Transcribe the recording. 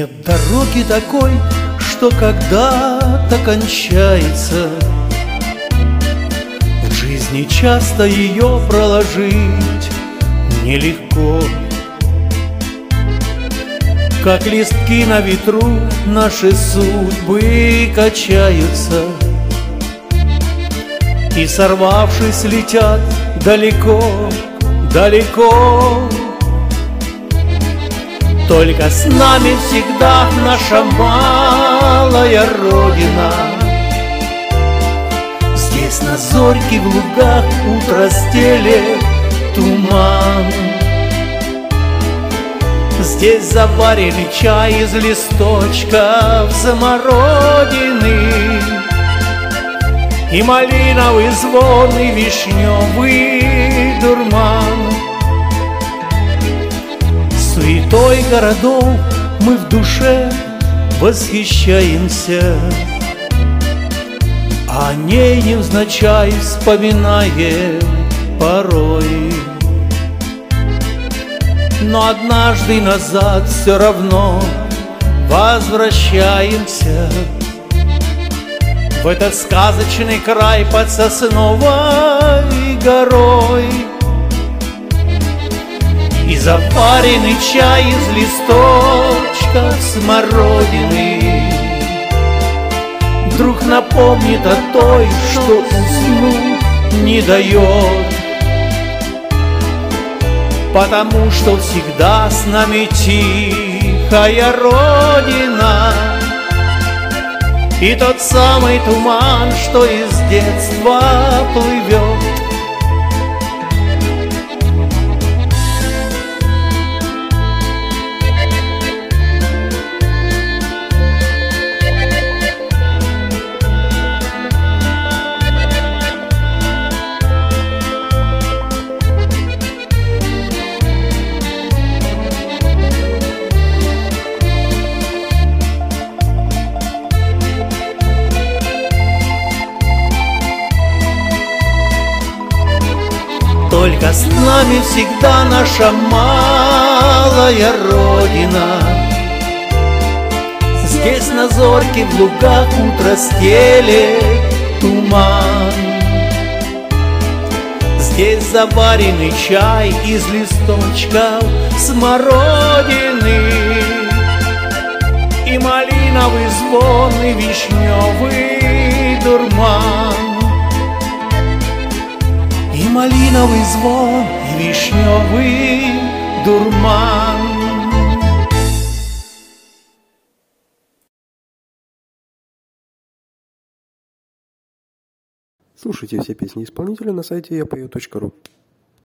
Нет дороги такой, что когда-то кончается. В жизни часто ее проложить нелегко. Как листки на ветру наши судьбы качаются, и, сорвавшись, летят далеко, далеко. Только с нами всегда наша малая Родина. Здесь на зорьке в лугах утро стелет туман. Здесь заварили чай из листочков смородины, и малиновый звон, и вишневый дурман. Суетой городов мы в душе восхищаемся, о ней невзначай вспоминаем порой. Но однажды назад все равно возвращаемся в этот сказочный край под сосновой горой. И заваренный чай из листочков смородины вдруг напомнит о той, что уснуть не дает. Потому что всегда с нами тихая Родина, и тот самый туман, что из детства плывет. Только с нами всегда наша малая Родина. Здесь на зорьке в лугах утро стелет туман. Здесь заваренный чай из листочков смородины, и малиновый звон, и вишневый дурман. И малиновый звон, и вишневый дурман. Слушайте все песни исполнителя на сайте yapою.ru.